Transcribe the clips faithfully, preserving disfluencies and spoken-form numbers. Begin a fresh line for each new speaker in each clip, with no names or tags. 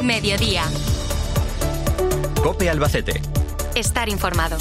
Mediodía.
COPE Albacete.
Estar informado.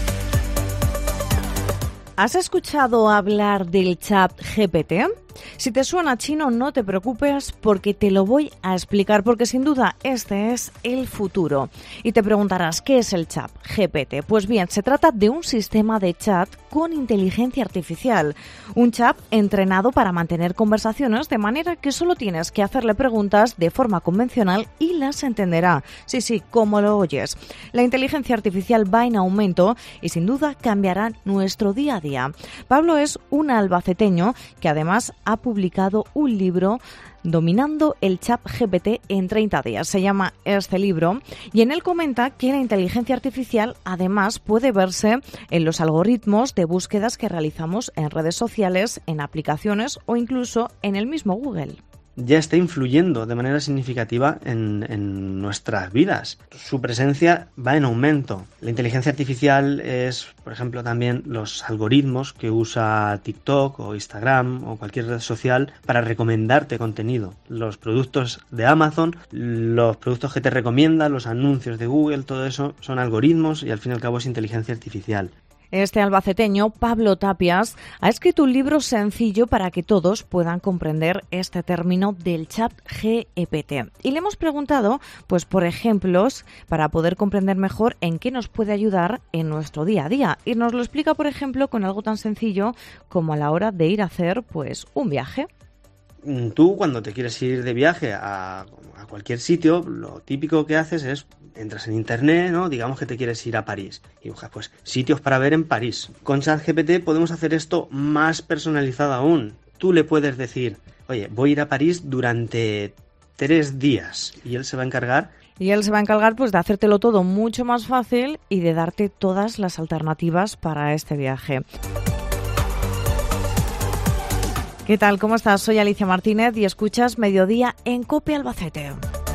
¿Has escuchado hablar del chat G P T? Si te suena chino, no te preocupes porque te lo voy a explicar, porque sin duda este es el futuro. Y te preguntarás, ¿qué es el chat G P T? Pues bien, se trata de un sistema de chat con inteligencia artificial. Un chat entrenado para mantener conversaciones de manera que solo tienes que hacerle preguntas de forma convencional y las entenderá. Sí, sí, como lo oyes. La inteligencia artificial va en aumento y sin duda cambiará nuestro día a día. Pablo es un albaceteño que además ha publicado un libro dominando el chat G P T en treinta días. Se llama este libro y en él comenta que la inteligencia artificial además puede verse en los algoritmos de búsquedas que realizamos en redes sociales, en aplicaciones o incluso en el mismo Google.
Ya está influyendo de manera significativa en, en nuestras vidas. Su presencia va en aumento. La inteligencia artificial es, por ejemplo, también los algoritmos que usa TikTok o Instagram o cualquier red social para recomendarte contenido. Los productos de Amazon, los productos que te recomiendan, los anuncios de Google, todo eso son algoritmos y al fin y al cabo es inteligencia artificial.
Este albaceteño, Pablo Tapias, ha escrito un libro sencillo para que todos puedan comprender este término del chat G P T. Y le hemos preguntado, pues por ejemplos, para poder comprender mejor en qué nos puede ayudar en nuestro día a día. Y nos lo explica, por ejemplo, con algo tan sencillo como a la hora de ir a hacer, pues, un viaje.
Tú, cuando te quieres ir de viaje a, a cualquier sitio, lo típico que haces es entras en internet, ¿no? Digamos que te quieres ir a París y buscas pues sitios para ver en París. Con ChatGPT podemos hacer esto más personalizado aún. Tú le puedes decir, oye, voy a ir a París durante tres días y él se va a encargar.
Y él se va a encargar pues de hacértelo todo mucho más fácil y de darte todas las alternativas para este viaje. ¿Qué tal? ¿Cómo estás? Soy Alicia Martínez y escuchas Mediodía en COPE Albacete.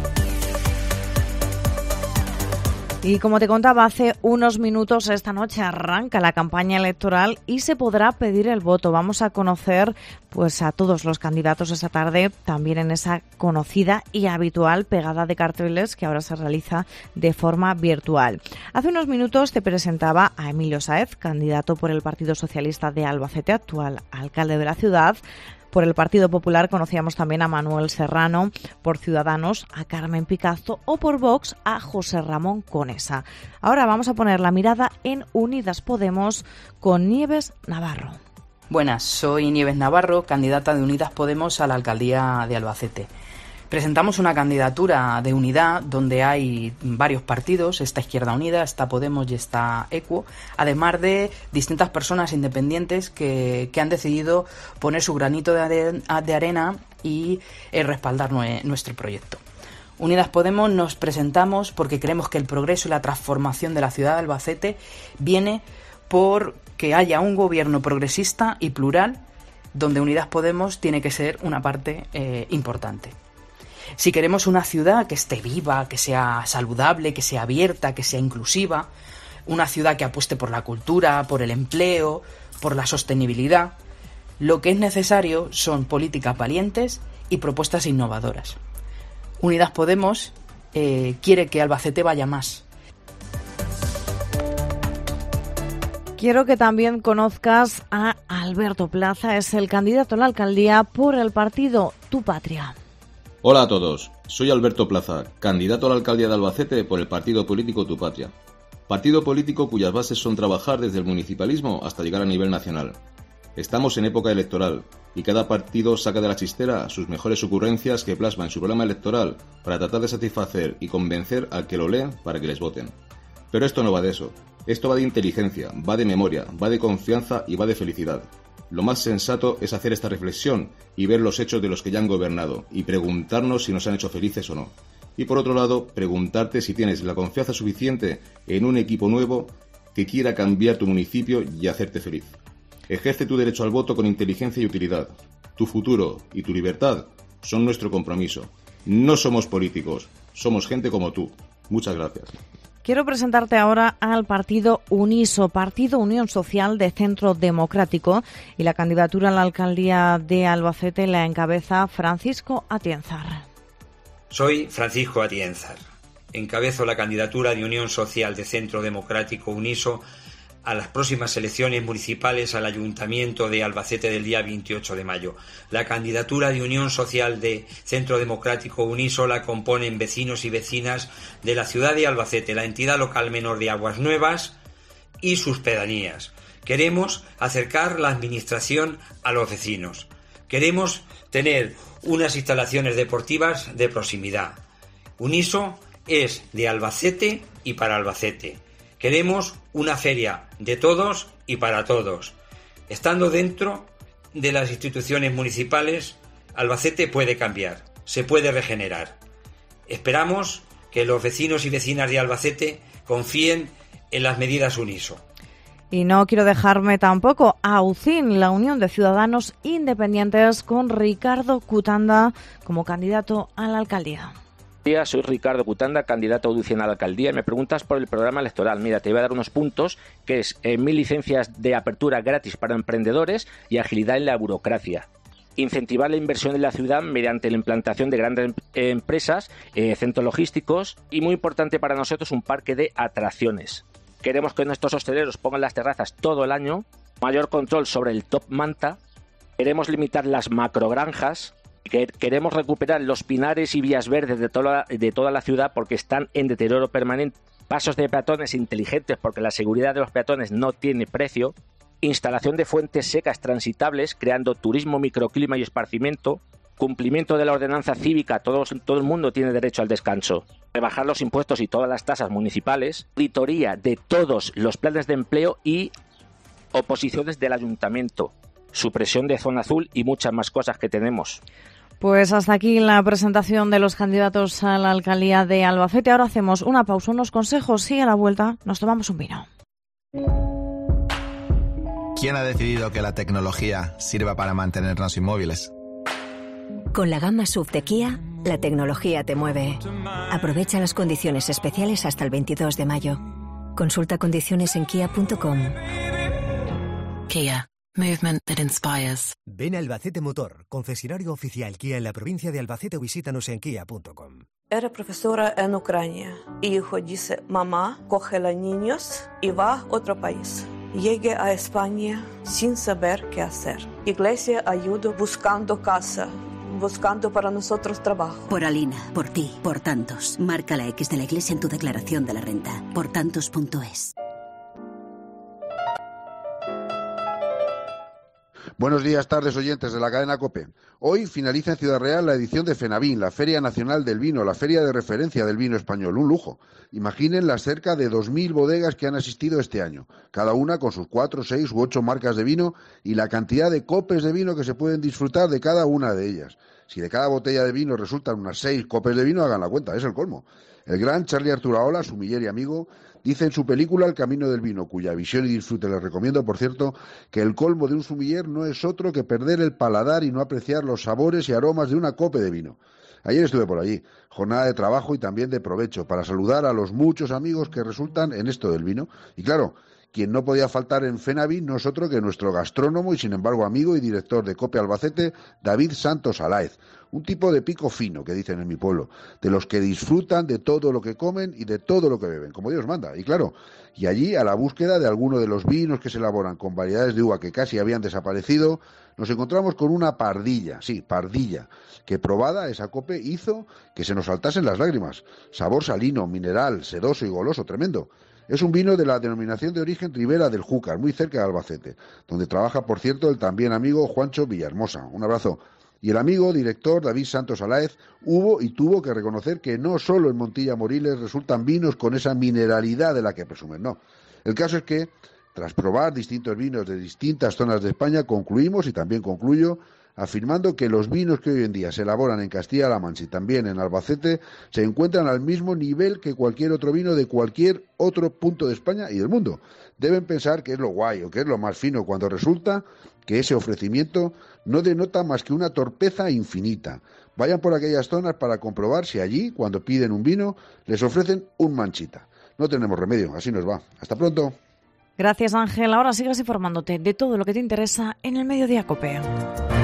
Y como te contaba hace unos minutos, esta noche arranca la campaña electoral y se podrá pedir el voto. Vamos a conocer pues a todos los candidatos esta tarde, también en esa conocida y habitual pegada de carteles que ahora se realiza de forma virtual. Hace unos minutos te presentaba a Emilio Sáez, candidato por el Partido Socialista de Albacete, actual alcalde de la ciudad. Por el Partido Popular conocíamos también a Manuel Serrano, por Ciudadanos a Carmen Picazo o por Vox a José Ramón Conesa. Ahora vamos a poner la mirada en Unidas Podemos con Nieves Navarro.
Buenas, soy Nieves Navarro, candidata de Unidas Podemos a la alcaldía de Albacete. Presentamos una candidatura de unidad donde hay varios partidos, está Izquierda Unida, está Podemos y está Equo, además de distintas personas independientes que, que han decidido poner su granito de, are- de arena y eh, respaldar nue- nuestro proyecto. Unidas Podemos nos presentamos porque creemos que el progreso y la transformación de la ciudad de Albacete viene por que haya un gobierno progresista y plural donde Unidas Podemos tiene que ser una parte eh, importante. Si queremos una ciudad que esté viva, que sea saludable, que sea abierta, que sea inclusiva, una ciudad que apueste por la cultura, por el empleo, por la sostenibilidad, lo que es necesario son políticas valientes y propuestas innovadoras. Unidas Podemos eh, quiere que Albacete vaya más.
Quiero que también conozcas a Alberto Plaza, es el candidato a la alcaldía por el partido Tu Patria.
Hola a todos, soy Alberto Plaza, candidato a la alcaldía de Albacete por el partido político Tu Patria. Partido político cuyas bases son trabajar desde el municipalismo hasta llegar a nivel nacional. Estamos en época electoral y cada partido saca de la chistera sus mejores ocurrencias que plasma en su programa electoral para tratar de satisfacer y convencer al que lo lee para que les voten. Pero esto no va de eso, esto va de inteligencia, va de memoria, va de confianza y va de felicidad. Lo más sensato es hacer esta reflexión y ver los hechos de los que ya han gobernado y preguntarnos si nos han hecho felices o no. Y por otro lado, preguntarte si tienes la confianza suficiente en un equipo nuevo que quiera cambiar tu municipio y hacerte feliz. Ejerce tu derecho al voto con inteligencia y utilidad. Tu futuro y tu libertad son nuestro compromiso. No somos políticos, somos gente como tú. Muchas gracias.
Quiero presentarte ahora al partido UNISO, Partido Unión Social de Centro Democrático, y la candidatura a la alcaldía de Albacete la encabeza Francisco Atienzar.
Soy Francisco Atienzar. Encabezo la candidatura de Unión Social de Centro Democrático Uniso a las próximas elecciones municipales al Ayuntamiento de Albacete del día veintiocho de mayo. La candidatura de Unión Social de Centro Democrático Uniso la componen vecinos y vecinas de la ciudad de Albacete, la entidad local menor de Aguas Nuevas y sus pedanías. Queremos acercar la administración a los vecinos. Queremos tener unas instalaciones deportivas de proximidad. Uniso es de Albacete y para Albacete. Queremos una feria de todos y para todos. Estando dentro de las instituciones municipales, Albacete puede cambiar, se puede regenerar. Esperamos que los vecinos y vecinas de Albacete confíen en las medidas Uniso.
Y no quiero dejarme tampoco a U C I N, la Unión de Ciudadanos Independientes, con Ricardo Cutanda como candidato a la alcaldía.
Soy Ricardo Cutanda, candidato a U C I N a la alcaldía. Me preguntas por el programa electoral. Mira, te voy a dar unos puntos, que es eh, mil licencias de apertura gratis para emprendedores y agilidad en la burocracia. Incentivar la inversión en la ciudad mediante la implantación de grandes eh, empresas, eh, centros logísticos y, muy importante para nosotros, un parque de atracciones. Queremos que nuestros hosteleros pongan las terrazas todo el año, mayor control sobre el top manta, queremos limitar las macrogranjas, queremos recuperar los pinares y vías verdes de toda, de toda la ciudad porque están en deterioro permanente, pasos de peatones inteligentes porque la seguridad de los peatones no tiene precio, instalación de fuentes secas transitables, creando turismo, microclima y esparcimiento, cumplimiento de la ordenanza cívica, todos, todo el mundo tiene derecho al descanso, rebajar los impuestos y todas las tasas municipales, auditoría de todos los planes de empleo y oposiciones del ayuntamiento, supresión de zona azul y muchas más cosas que tenemos.
Pues hasta aquí la presentación de los candidatos a la alcaldía de Albacete. Ahora hacemos una pausa, unos consejos y a la vuelta nos tomamos un vino.
¿Quién ha decidido que la tecnología sirva para mantenernos inmóviles?
Con la gama S U V de Kia, la tecnología te mueve. Aprovecha las condiciones especiales hasta el veintidós de mayo. Consulta condiciones en kia punto com.
Kia. Movement that inspires.
Ven a Albacete Motor, concesionario oficial Kia en la provincia de Albacete, o visítanos en kia punto com.
Era profesora en Ucrania. Hijo dice, mamá, coge a los niños y va a otro país. Llegué a España sin saber qué hacer. Iglesia ayuda buscando casa, buscando para nosotros trabajo.
Por Alina, por ti, por tantos. Marca la X de la iglesia en tu declaración de la renta. por tantos punto es.
Buenos días, tardes, oyentes de la cadena COPE. Hoy finaliza en Ciudad Real la edición de FENAVIN, la Feria Nacional del Vino, la feria de referencia del vino español. Un lujo. Imaginen las cerca de dos mil bodegas que han asistido este año, cada una con sus cuatro, seis u ocho marcas de vino y la cantidad de copes de vino que se pueden disfrutar de cada una de ellas. Si de cada botella de vino resultan unas seis copes de vino, hagan la cuenta, es el colmo. El gran Charlie Arturaola, sumiller y amigo, dice en su película El camino del vino, cuya visión y disfrute les recomiendo, por cierto, que el colmo de un sumiller no es otro que perder el paladar y no apreciar los sabores y aromas de una copa de vino. Ayer estuve por allí, jornada de trabajo y también de provecho, para saludar a los muchos amigos que resultan en esto del vino. Y claro, quien no podía faltar en FENAVIN no es otro que nuestro gastrónomo y sin embargo amigo y director de COPE Albacete, David Santos Aláez. Un tipo de pico fino, que dicen en mi pueblo, de los que disfrutan de todo lo que comen y de todo lo que beben, como Dios manda. Y claro, y allí a la búsqueda de alguno de los vinos que se elaboran con variedades de uva que casi habían desaparecido, nos encontramos con una pardilla, sí, pardilla, que probada esa cope hizo que se nos saltasen las lágrimas. Sabor salino, mineral, sedoso y goloso, tremendo. Es un vino de la denominación de origen Ribera del Júcar, muy cerca de Albacete, donde trabaja, por cierto, el también amigo Juancho Villahermosa. Un abrazo. Y el amigo director David Santos Aláez hubo y tuvo que reconocer que no solo en Montilla Moriles resultan vinos con esa mineralidad de la que presumen, no. El caso es que, tras probar distintos vinos de distintas zonas de España, concluimos, y también concluyo, afirmando que los vinos que hoy en día se elaboran en Castilla-La Mancha y también en Albacete se encuentran al mismo nivel que cualquier otro vino de cualquier otro punto de España y del mundo. Deben pensar que es lo guay o que es lo más fino cuando resulta que ese ofrecimiento no denota más que una torpeza infinita. Vayan por aquellas zonas para comprobar si allí, cuando piden un vino, les ofrecen un manchita. No tenemos remedio, así nos va. Hasta pronto.
Gracias, Ángel. Ahora sigas informándote de todo lo que te interesa en el Mediodía COPE.